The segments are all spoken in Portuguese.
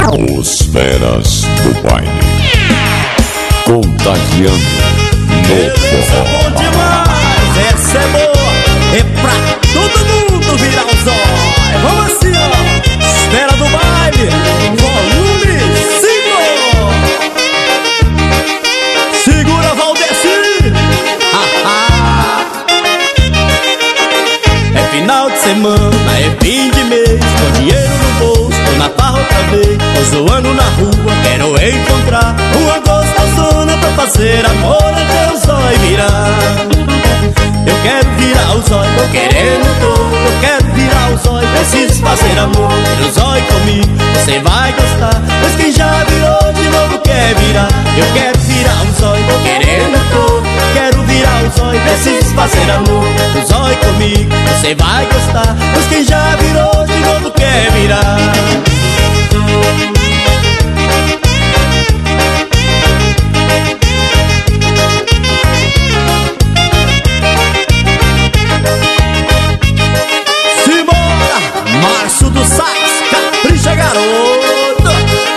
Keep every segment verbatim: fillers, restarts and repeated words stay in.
Os feras do baile, contagiando no forró. Bom demais, essa é boa, é pra todo mundo virar o zóio. Vamos assim, ó, espera do baile, volume cinco. Segura, Valdeci. É final de semana, é fim de mês, com dinheiro no bolso, tô na farra outra vez. Tô zoando na rua, quero encontrar uma gostosona pra fazer amor até o zóio virar. Eu quero virar o zóio, tô querendo tô. Eu quero virar o zóio, preciso fazer amor. Vira o zóio comigo, você vai gostar, pois quem já virou de novo quer virar. Eu quero virar o zóio, tô querendo tô. Quero virar o zóio, preciso fazer amor. O zóio comigo, você vai gostar, pois quem já virou de novo quer virar. Simbora, Márcio do Sax, capricha garoto.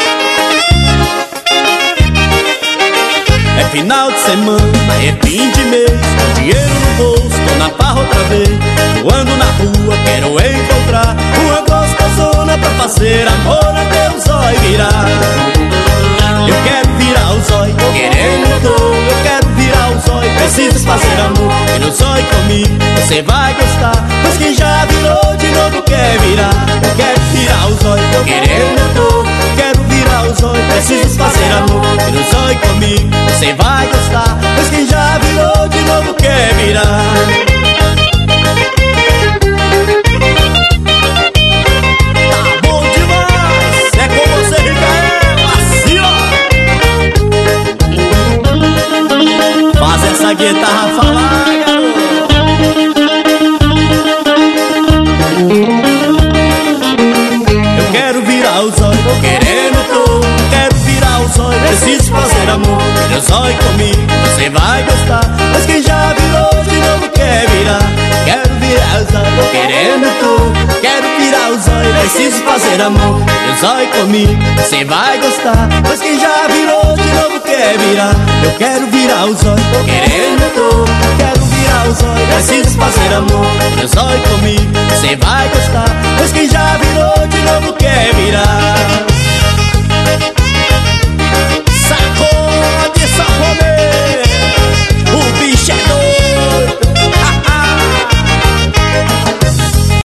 É final de semana, é fim de mês, com dinheiro no bolso, tô na farra outra vez. Eu ando na rua, quero encontrar uma gostosona pra fazer amor até o zóio virar. Eu quero virar o zóio, tô querendo tô. Eu quero virar o zóio, preciso fazer amor. Vira o zóio comigo, você vai gostar, pois quem já virou de novo quer virar. Eu quero virar o zóio, tô querendo tô. Quero virar o zóio, preciso fazer amor. Vira o zóio comigo, você vai gostar, pois quem já virou de novo quer virar. Essa guitarra falar, eu quero virar o zóio, tô querendo tô. Quero virar o zóio, preciso fazer amor. Vira o zóio comigo, você vai gostar, mas quem já virou de novo quer virar. Quero virar o zóio, tô querendo tô. Quero virar o zóio, preciso fazer amor. Vira o zóio comigo, você vai gostar, mas quem já virou de novo quer virar. Eu quero virar o zóio, tô querendo tô. Quero virar o zóio, preciso fazer amor. Vira o zóio comigo, você vai gostar, pois quem já virou de novo quer virar.